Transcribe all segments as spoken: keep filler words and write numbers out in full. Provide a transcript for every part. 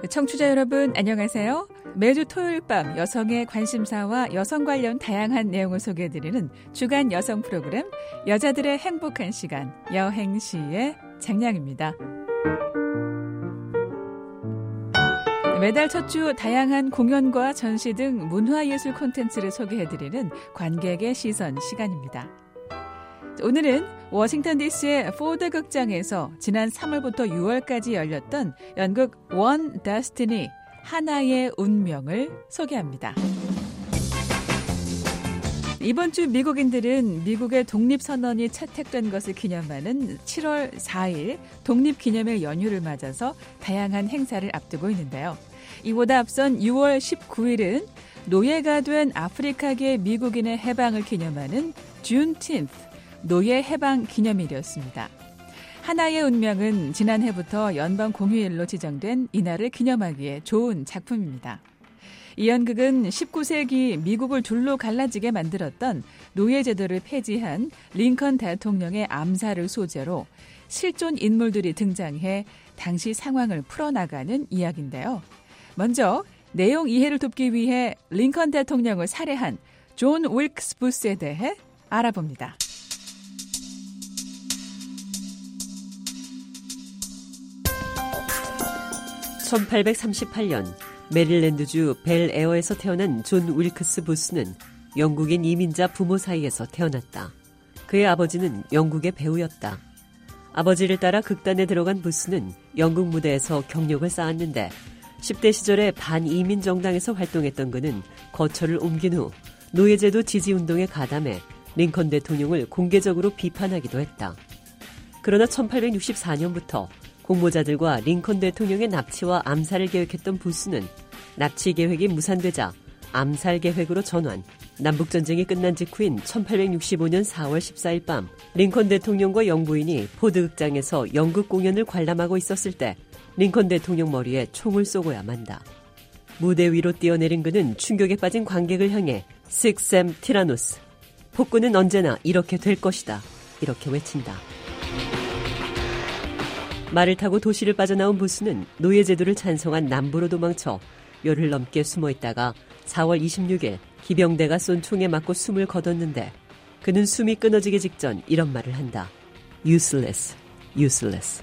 청취자 여러분 안녕하세요. 매주 토요일 밤 여성의 관심사와 여성 관련 다양한 내용을 소개해드리는 주간 여성 프로그램 여자들의 행복한 시간 여행시의 장량입니다. 매달 첫 주 다양한 공연과 전시 등 문화예술 콘텐츠를 소개해드리는 관객의 시선 시간입니다. 오늘은 워싱턴 디씨의 포드 극장에서 지난 삼월부터 유월까지 열렸던 연극 One Destiny, 하나의 운명을 소개합니다. 이번 주 미국인들은 미국의 독립선언이 채택된 것을 기념하는 칠월 사일 독립기념일 연휴를 맞아서 다양한 행사를 앞두고 있는데요. 이보다 앞선 유월 십구일은 노예가 된 아프리카계 미국인의 해방을 기념하는 Juneteenth, 노예 해방 기념일이었습니다. 하나의 운명은 지난해부터 연방 공휴일로 지정된 이날을 기념하기에 좋은 작품입니다. 이 연극은 십구 세기 미국을 둘로 갈라지게 만들었던 노예제도를 폐지한 링컨 대통령의 암살을 소재로 실존 인물들이 등장해 당시 상황을 풀어나가는 이야기인데요. 먼저 내용 이해를 돕기 위해 링컨 대통령을 살해한 존 윌크스 부스에 대해 알아봅니다. 천팔백삼십팔년 메릴랜드주 벨에어에서 태어난 존 윌크스 부스는 영국인 이민자 부모 사이에서 태어났다. 그의 아버지는 영국의 배우였다. 아버지를 따라 극단에 들어간 부스는 연극 무대에서 경력을 쌓았는데 십대 시절에 반이민 정당에서 활동했던 그는 거처를 옮긴 후 노예제도 지지운동에 가담해 링컨 대통령을 공개적으로 비판하기도 했다. 그러나 천팔백육십사년부터 공모자들과 링컨 대통령의 납치와 암살을 계획했던 부스는 납치 계획이 무산되자 암살 계획으로 전환, 남북전쟁이 끝난 직후인 천팔백육십오년 사월 십사일 밤 링컨 대통령과 영부인이 포드 극장에서 연극 공연을 관람하고 있었을 때 링컨 대통령 머리에 총을 쏘고야 만다. 무대 위로 뛰어내린 그는 충격에 빠진 관객을 향해 식셈 티라노스, 폭군은 언제나 이렇게 될 것이다, 이렇게 외친다. 말을 타고 도시를 빠져나온 부스는 노예제도를 찬성한 남부로 도망쳐 열흘 넘게 숨어있다가 사월 이십육일 기병대가 쏜 총에 맞고 숨을 거뒀는데 그는 숨이 끊어지기 직전 이런 말을 한다. Useless, useless.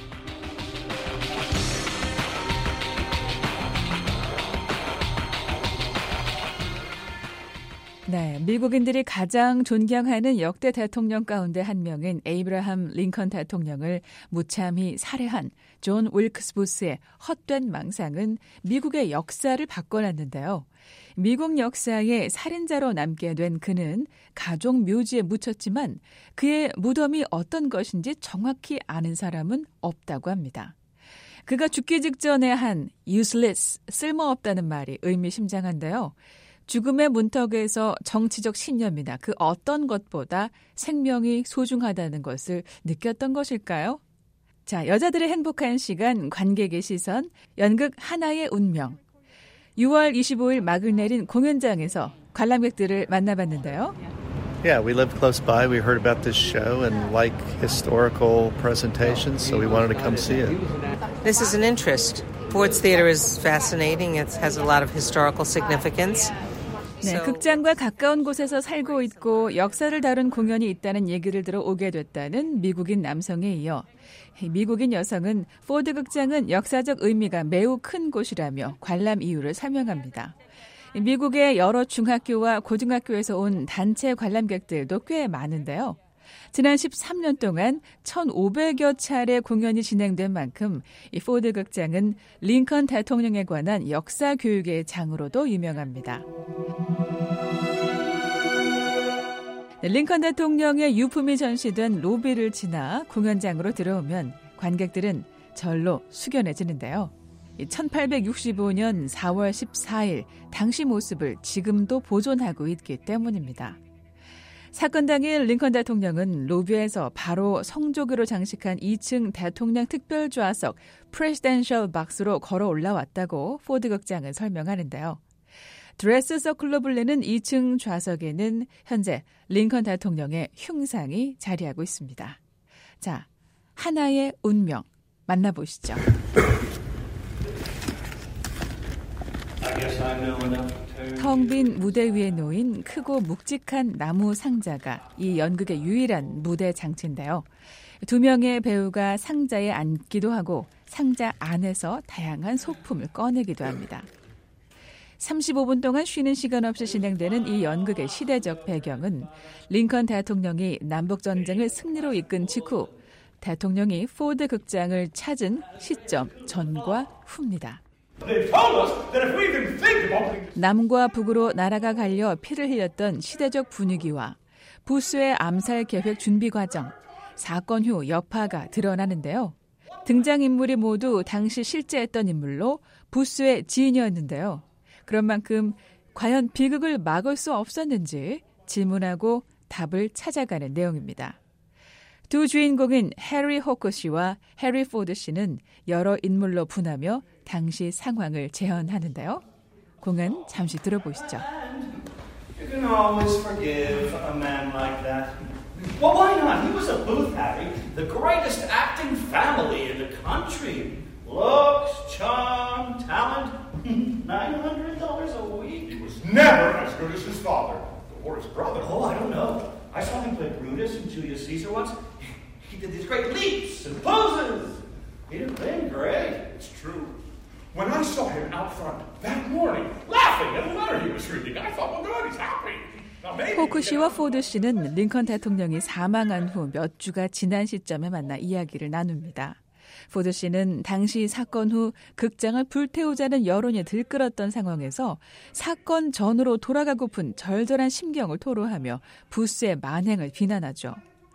네, 미국인들이 가장 존경하는 역대 대통령 가운데 한 명인 에이브라함 링컨 대통령을 무참히 살해한 존 윌크스 부스의 헛된 망상은 미국의 역사를 바꿔놨는데요. 미국 역사의 살인자로 남게 된 그는 가족 묘지에 묻혔지만 그의 무덤이 어떤 것인지 정확히 아는 사람은 없다고 합니다. 그가 죽기 직전에 한 useless, 쓸모없다는 말이 의미심장한데요. 죽음의 문턱에서 정치적 신념이나 그 어떤 것보다 생명이 소중하다는 것을 느꼈던 것일까요? 자, 여자들의 행복한 시간, 관객의 시선, 연극 하나의 운명. 유월 이십오일 막을 내린 공연장에서 관람객들을 만나봤는데요. Yeah, we live close by. We heard about this show and like historical presentations, so we wanted to come see it. This is an interest. Ford's Theater is fascinating. It has a lot of historical significance. 네, 극장과 가까운 곳에서 살고 있고 역사를 다룬 공연이 있다는 얘기를 들어 오게 됐다는 미국인 남성에 이어 미국인 여성은 포드 극장은 역사적 의미가 매우 큰 곳이라며 관람 이유를 설명합니다. 미국의 여러 중학교와 고등학교에서 온 단체 관람객들도 꽤 많은데요. 지난 십삼년 동안 천오백여 차례 공연이 진행된 만큼 이 포드 극장은 링컨 대통령에 관한 역사 교육의 장으로도 유명합니다. 링컨 대통령의 유품이 전시된 로비를 지나 공연장으로 들어오면 관객들은 절로 숙연해지는데요. 천팔백육십오년 사월 십사일 당시 모습을 지금도 보존하고 있기 때문입니다. 사건 당일 링컨 대통령은 로비에서 바로 성조기로 장식한 이층 대통령 특별 좌석 프레시덴셜 박스로 걸어 올라왔다고 포드 극장은 설명하는데요. 드레스 서클로 불리는 이층 좌석에는 현재 링컨 대통령의 흉상이 자리하고 있습니다. 자, 하나의 운명 만나보시죠. 텅 빈 무대 위에 놓인 크고 묵직한 나무 상자가 이 연극의 유일한 무대 장치인데요. 두 명의 배우가 상자에 앉기도 하고 상자 안에서 다양한 소품을 꺼내기도 합니다. 삼십오 분 동안 쉬는 시간 없이 진행되는 이 연극의 시대적 배경은 링컨 대통령이 남북전쟁을 승리로 이끈 직후 대통령이 포드 극장을 찾은 시점 전과 후입니다. 남과 북으로 나라가 갈려 피를 흘렸던 시대적 분위기와 부스의 암살 계획 준비 과정, 사건 후 여파가 드러나는데요. 등장인물이 모두 당시 실제했던 인물로 부스의 지인이었는데요. 그런 만큼 과연 비극을 막을 수 없었는지 질문하고 답을 찾아가는 내용입니다. 두 주인공인 해리 호크 씨와 해리 포드 씨는 여러 인물로 분하며 당시 상황을 재현하는데요. 공연 잠시 들어보시죠. You can always forgive a man like that. Well, why not? He was a Booth Harry, the greatest acting family in the country. Looks, charm, talent, nine hundred dollars a week. He was never as good as his father or his brother. Oh, I don't know. I saw him play Brutus in Julius Caesar once. He did these great leaps and poses. He didn't play great. It's true. When I saw him out front that morning, laughing at a letter he was reading, I thought, well, good, he's happy. 호크 씨와 포드 씨는 링컨 대통령이 사망한 후 몇 주가 지난 시점에 만나 이야기를 나눕니다. 포드 씨는 당시 사건 후 극장을 불태우자는 여론이 들끓었던 상황에서 사건 전으로 돌아가고픈 절절한 심경을 토로하며 부스의 만행을 비난하죠.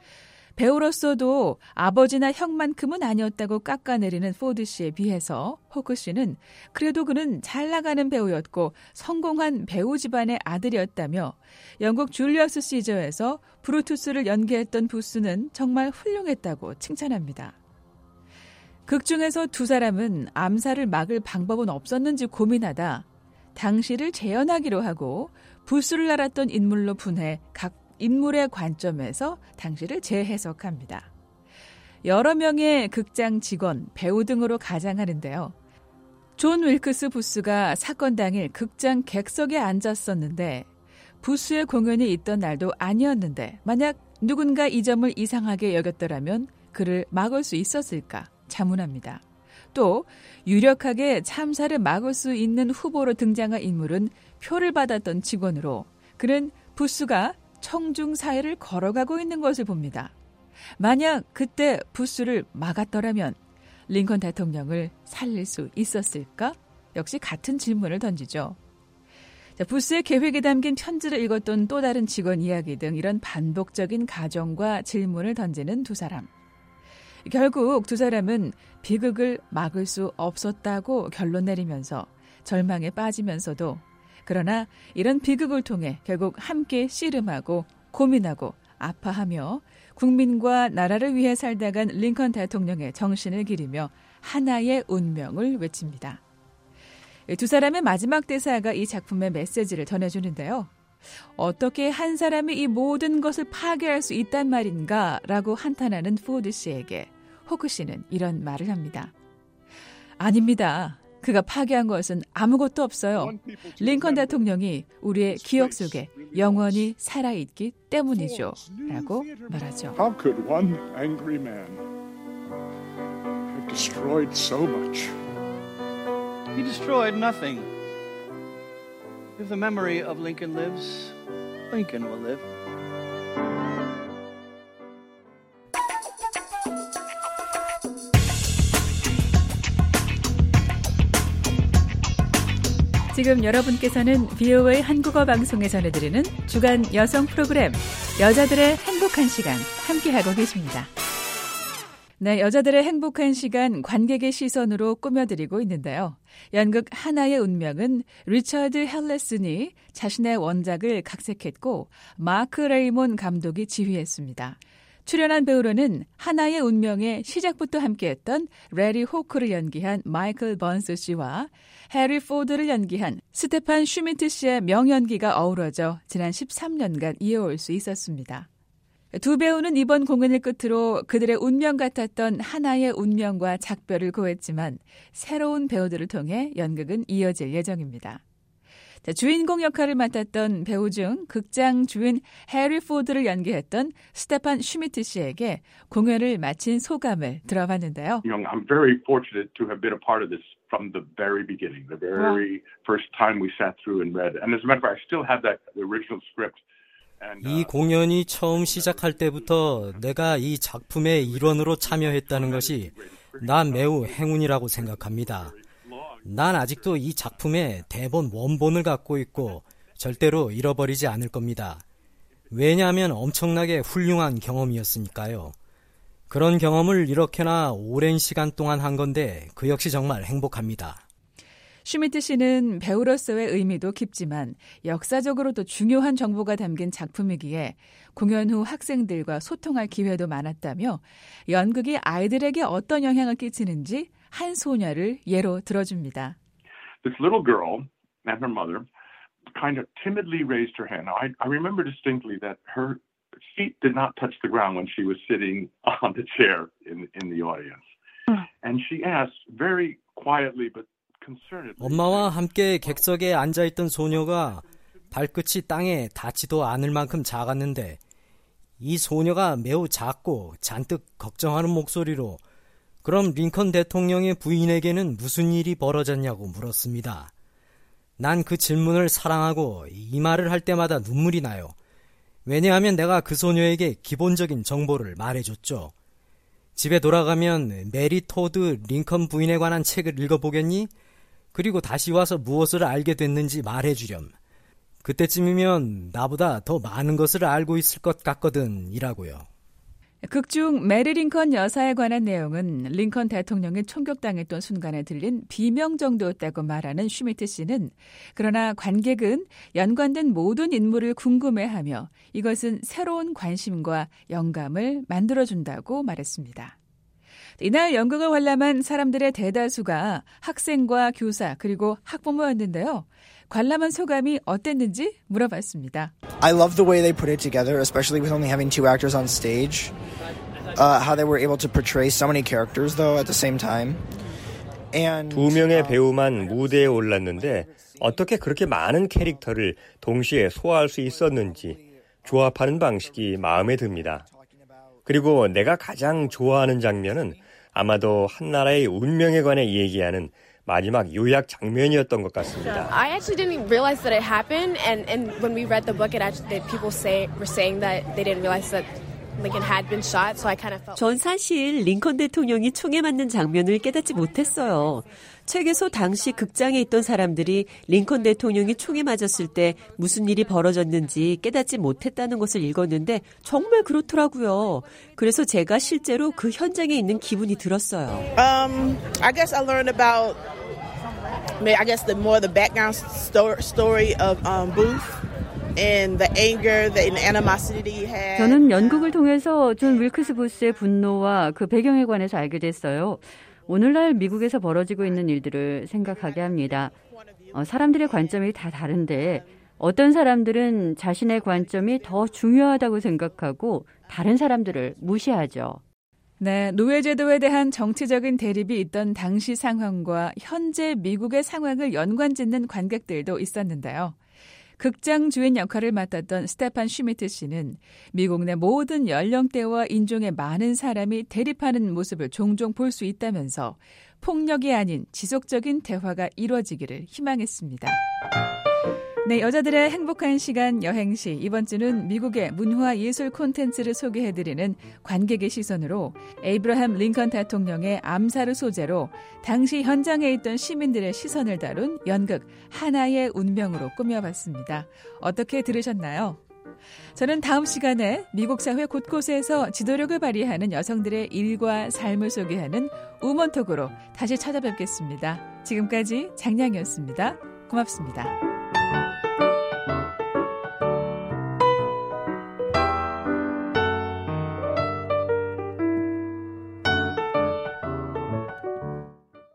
배우로서도 아버지나 형만큼은 아니었다고 깎아내리는 포드 씨에 비해서 호크 씨는 그래도 그는 잘 나가는 배우였고 성공한 배우 집안의 아들이었다며 영국 줄리어스 시저에서 브루투스를 연기했던 부스는 정말 훌륭했다고 칭찬합니다. 극 중에서 두 사람은 암살을 막을 방법은 없었는지 고민하다 당시를 재현하기로 하고 부스를 알았던 인물로 분해 각 인물의 관점에서 당시를 재해석합니다. 여러 명의 극장 직원, 배우 등으로 가장하는데요. 존 윌크스 부스가 사건 당일 극장 객석에 앉았었는데 부스의 공연이 있던 날도 아니었는데 만약 누군가 이 점을 이상하게 여겼더라면 그를 막을 수 있었을까 자문합니다. 또 유력하게 참사를 막을 수 있는 후보로 등장한 인물은 표를 받았던 직원으로 그는 부스가 청중 사회를 걸어가고 있는 것을 봅니다. 만약 그때 부스를 막았더라면 링컨 대통령을 살릴 수 있었을까? 역시 같은 질문을 던지죠. 자, 부스의 계획에 담긴 편지를 읽었던 또 다른 직원 이야기 등 이런 반복적인 가정과 질문을 던지는 두 사람. 결국 두 사람은 비극을 막을 수 없었다고 결론 내리면서 절망에 빠지면서도 그러나 이런 비극을 통해 결국 함께 씨름하고 고민하고 아파하며 국민과 나라를 위해 살다간 링컨 대통령의 정신을 기리며 하나의 운명을 외칩니다. 두 사람의 마지막 대사가 이 작품의 메시지를 전해주는데요. 어떻게 한 사람이 이 모든 것을 파괴할 수 있단 말인가 라고 한탄하는 포드 씨에게 호크 씨는 이런 말을 합니다. 아닙니다. 그가 파괴한 것은 아무것도 없어요. 링컨 대통령이 우리의 기억 속에 영원히 살아있기 때문이죠. 라고 말하죠. How could one angry man have destroyed so much? He destroyed nothing. If the memory of Lincoln lives, Lincoln will live. 지금 여러분께서는 비오에이 한국어 방송에 전해드리는 주간 여성 프로그램 여자들의 행복한 시간 함께하고 계십니다. 네, 여자들의 행복한 시간 관객의 시선으로 꾸며드리고 있는데요. 연극 하나의 운명은 리처드 헬레슨이 자신의 원작을 각색했고 마크 레이몬 감독이 지휘했습니다. 출연한 배우로는 하나의 운명의 시작부터 함께했던 레리 호크를 연기한 마이클 번스 씨와 해리 포드를 연기한 스테판 슈미트 씨의 명연기가 어우러져 지난 십삼 년간 이어올 수 있었습니다. 두 배우는 이번 공연을 끝으로 그들의 운명 같았던 하나의 운명과 작별을 고했지만 새로운 배우들을 통해 연극은 이어질 예정입니다. 자, 주인공 역할을 맡았던 배우 중 극장 주인 해리 포드를 연기했던 스테판 슈미트 씨에게 공연을 마친 소감을 들어봤는데요. You know, I'm very fortunate to have been a part of this from the very beginning, the very first time we sat through and read. And as a matter of fact, I still have that the original script. And, uh, 이 공연이 처음 시작할 때부터 내가 이 작품의 일원으로 참여했다는 것이 난 매우 행운이라고 생각합니다. 난 아직도 이 작품의 대본 원본을 갖고 있고 절대로 잃어버리지 않을 겁니다. 왜냐하면 엄청나게 훌륭한 경험이었으니까요. 그런 경험을 이렇게나 오랜 시간 동안 한 건데 그 역시 정말 행복합니다. 슈미트 씨는 배우로서의 의미도 깊지만 역사적으로도 중요한 정보가 담긴 작품이기에 공연 후 학생들과 소통할 기회도 많았다며 연극이 아이들에게 어떤 영향을 끼치는지 한 소녀를 예로 들어줍니다. This little girl and her mother kind of timidly raised her hand. Now, I, I remember distinctly that her feet did not touch the ground when she was sitting on the chair in, in the audience. And she asked very quietly but concernedly. 엄마와 함께 객석에 앉아있던 소녀가 발끝이 땅에 닿지도 않을 만큼 작았는데 이 소녀가 매우 작고 잔뜩 걱정하는 목소리로 그럼 링컨 대통령의 부인에게는 무슨 일이 벌어졌냐고 물었습니다. 난 그 질문을 사랑하고 이 말을 할 때마다 눈물이 나요. 왜냐하면 내가 그 소녀에게 기본적인 정보를 말해줬죠. 집에 돌아가면 메리 토드 링컨 부인에 관한 책을 읽어보겠니? 그리고 다시 와서 무엇을 알게 됐는지 말해주렴. 그때쯤이면 나보다 더 많은 것을 알고 있을 것 같거든 이라고요. 극중 메리 링컨 여사에 관한 내용은 링컨 대통령이 총격당했던 순간에 들린 비명 정도였다고 말하는 슈미트 씨는 그러나 관객은 연관된 모든 인물을 궁금해하며 이것은 새로운 관심과 영감을 만들어준다고 말했습니다. 이날 연극을 관람한 사람들의 대다수가 학생과 교사 그리고 학부모였는데요. 관람한 소감이 어땠는지 물어봤습니다. I love the way they put it together, especially with only having two actors on stage. Uh, how they were able to portray so many characters, though, at the same time. And, 두 명의 배우만 무대에 올랐는데 어떻게 그렇게 많은 캐릭터를 동시에 소화할 수 있었는지 조합하는 방식이 마음에 듭니다. 그리고 내가 가장 좋아하는 장면은 아마도 한 나라의 운명에 관해 얘기하는 마지막 요약 장면이었던 것 같습니다. I actually didn't realize that it happened, and and when we read the book, it actually that people say were saying that they didn't realize that Lincoln had been shot, so I kind of felt. 전 사실 링컨 대통령이 총에 맞는 장면을 깨닫지 못했어요. 책에서 당시 극장에 있던 사람들이 링컨 대통령이 총에 맞았을 때 무슨 일이 벌어졌는지 깨닫지 못했다는 것을 읽었는데 정말 그렇더라고요. 그래서 제가 실제로 그 현장에 있는 기분이 들었어요. Um, I guess I learned about, I guess the more the background story of um, Booth. And the anger, the animosity he had. 저는 연극을 통해서 존 윌크스 부스의 분노와 그 배경에 관해서 알게 됐어요. 오늘날 미국에서 벌어지고 있는 일들을 생각하게 합니다. 어, 사람들의 관점이 다 다른데 어떤 사람들은 자신의 관점이 더 중요하다고 생각하고 다른 사람들을 무시하죠. 네, 노예제도에 대한 정치적인 대립이 있던 당시 상황과 현재 미국의 상황을 연관짓는 관객들도 있었는데요. 극장 주인 역할을 맡았던 스테판 슈미트 씨는 미국 내 모든 연령대와 인종의 많은 사람이 대립하는 모습을 종종 볼 수 있다면서 폭력이 아닌 지속적인 대화가 이루어지기를 희망했습니다. 네, 여자들의 행복한 시간 여행시. 이번 주는 미국의 문화예술 콘텐츠를 소개해드리는 관객의 시선으로 에이브러햄 링컨 대통령의 암살을 소재로 당시 현장에 있던 시민들의 시선을 다룬 연극 하나의 운명으로 꾸며봤습니다. 어떻게 들으셨나요? 저는 다음 시간에 미국 사회 곳곳에서 지도력을 발휘하는 여성들의 일과 삶을 소개하는 우먼톡으로 다시 찾아뵙겠습니다. 지금까지 장량이었습니다. 고맙습니다.